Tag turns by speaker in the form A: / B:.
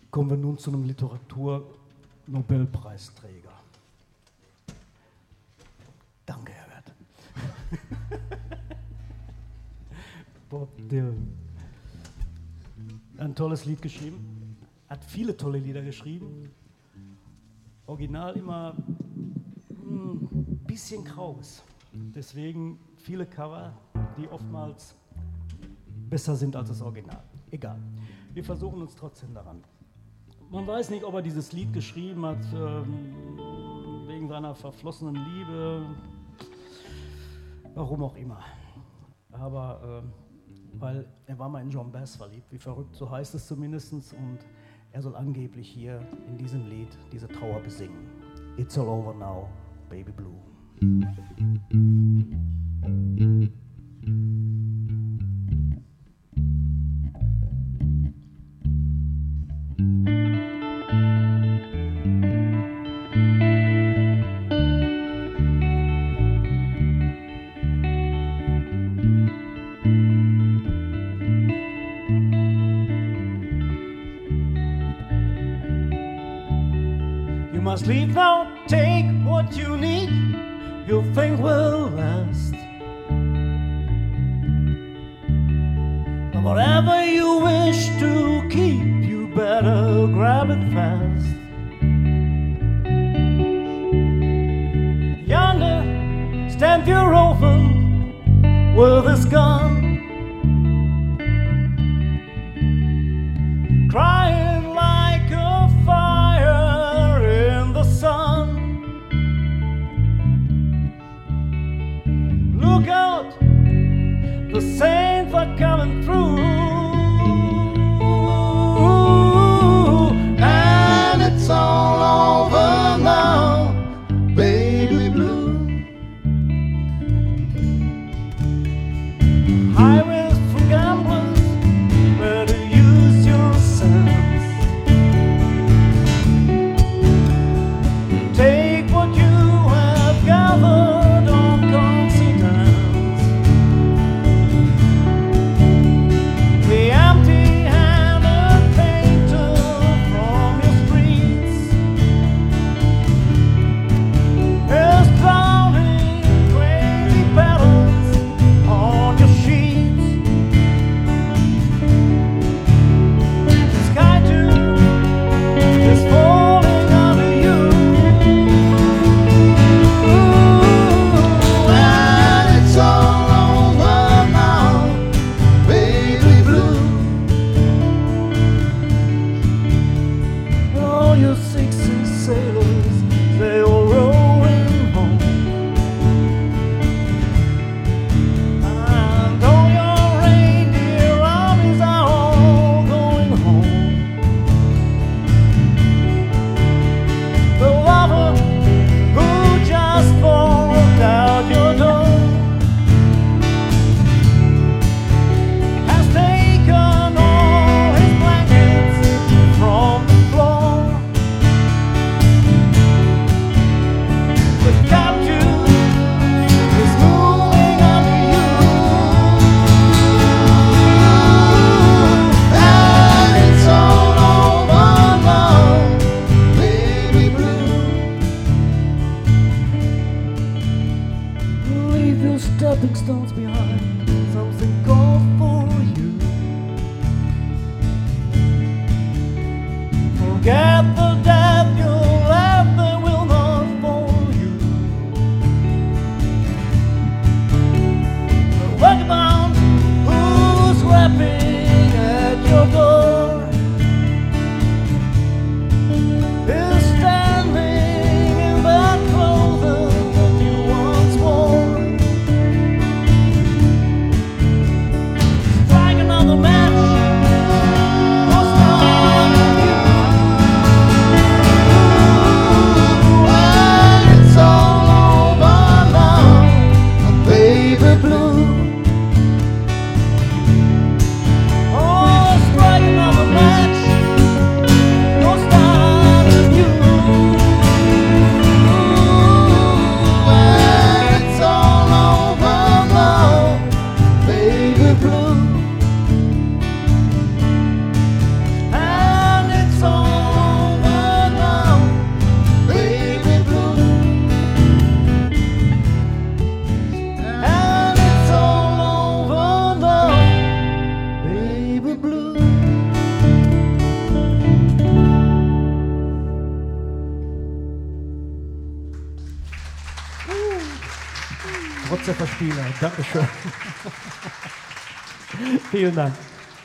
A: Kommen wir nun zu einem Literatur-Nobelpreisträger. Danke, Herbert. Bob Dylan. Ein tolles Lied geschrieben, hat viele tolle Lieder geschrieben. Original immer ein bisschen kraus. Deswegen viele Cover, die oftmals besser sind als das Original. Egal. Wir versuchen uns trotzdem daran. Man weiß nicht, ob er dieses Lied geschrieben hat wegen seiner verflossenen Liebe, warum auch immer. Aber weil er war mal in John Bass verliebt, wie verrückt, so heißt es zumindest. Und er soll angeblich hier in diesem Lied diese Trauer besingen. It's all over now, baby blue. You must leave now, take what you need, you think will last. But whatever you wish to keep, you better grab it fast. Yonder stands your orphan with his gun, crying like a fire in the sun. Look out, the saints are coming through, and it's all over now, baby blue. Highways for gamblers, better use your sense. Take what you have gathered on coincidence. The empty-handed painter from your streets is drowning crazy petals on your sheets. The sky too is falling under you, and it's all over now, baby blue. All your 60 sailors, they all rowing home, and all your reindeer armies are all going home. The lover who just walked out your door has taken all his blankets from the floor. The captain is moving under you, and it's all over now, baby blue. Leave your stepping stones behind, something called for you. Forget the death you left, they will not for you. The vagabond who's rapping at your door is standing in that clothing that you once wore. Strike another match, who's not you? Trotz der Verspieler. Dankeschön. Vielen Dank.